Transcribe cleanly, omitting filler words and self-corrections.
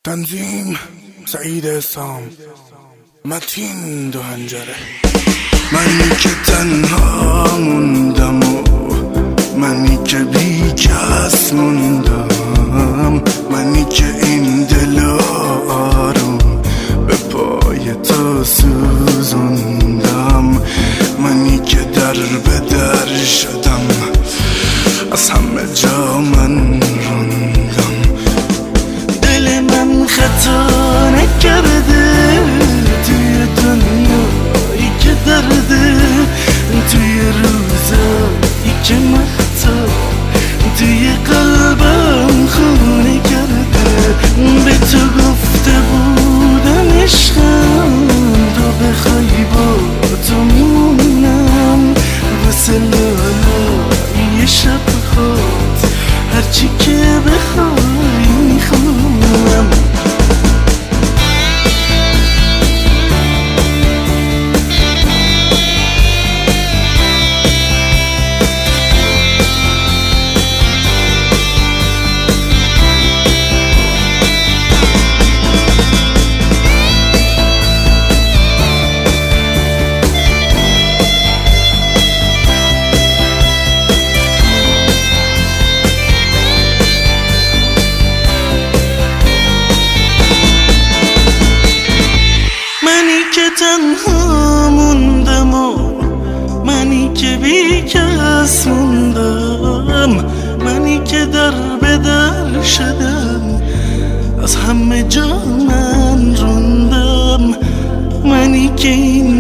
تنظیم سعید سام، متین دو هنجره. منی که تنها موندم و منی که بی کس موندم، منی که این دل آروم به پای تو سوزوندم، منی که در به در شدم، از همه جا من روندم. دل من خطا نکرده توی دنیایی که درده، توی روزایی که مختا توی قلبم خونه کرده. به تو گفته بودم عشقم، تو بخوای با تو میمونم، واسه لالای شب خود هرچی که بخوای میخونم. تنها موندم و منی که بی کس موندم، منی که در به در شدم، از همه جا من روندم، منی که این